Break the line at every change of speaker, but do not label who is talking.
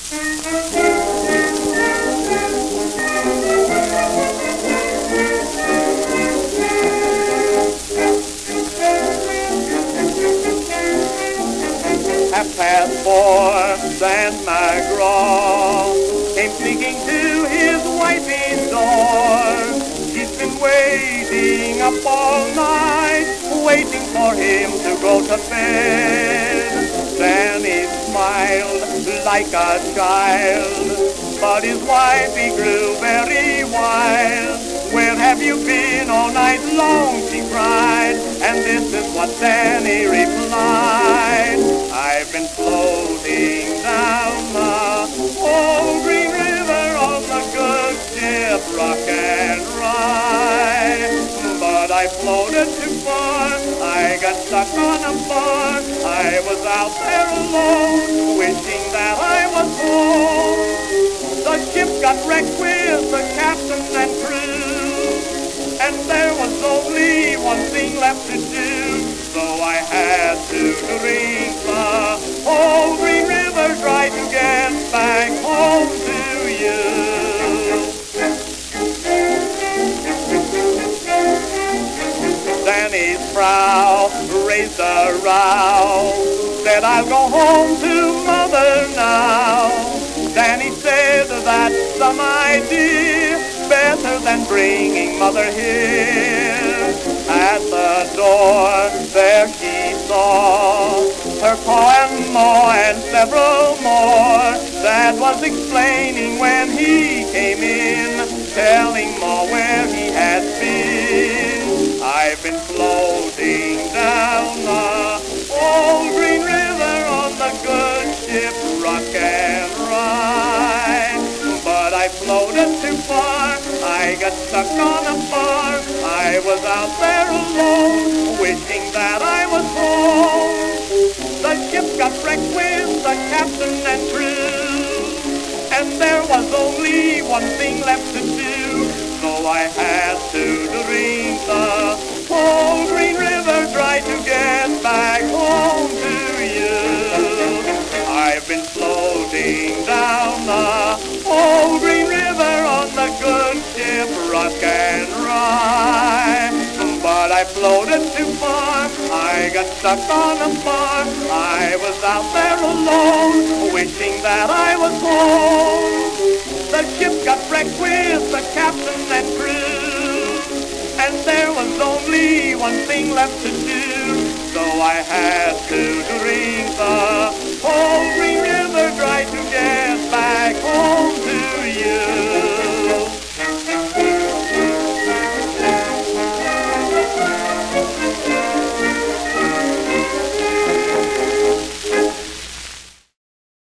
.4, Dan McGraw came sneaking to his wifey's door. She's been waiting up all night, waiting for him to go to bed. Danny smiled like a child, but his wifey grew very wild. Where have you been all night long, she cried, and this is what Danny replied. I've been floating down the old Green River on the good ship Rock and Rye. But I floated too far, I got stuck on a bar. I was out there alone, wishing that I was home. The ship got wrecked with the captain and crew, and there was only one thing left to do. So I had to drink the whole Green River dry to get back home to you. Danny's brow raised a row, said I'll go home to mother now. Danny said that's some idea, better than bringing mother here. At the door there she saw her pa and ma and several more. Dad was explaining when he came in, telling ma where he had been. I've been floating down the old Green River on the good ship Rock and Rye. But I floated too far, I got stuck on a bar. I was out there alone, wishing that I was home. The ship got wrecked with the captain and crew, and there was only one thing left to do. So I had to drink the whole Green River dry to get back home to you. I've been floating down the whole Green River on the good ship Rock and Rye. But I floated too far, I got stuck on a bar. I was out there alone, wishing that I was home. The ship got wrecked with the captain and crew, and there was only one thing left to do. So I had to drink the whole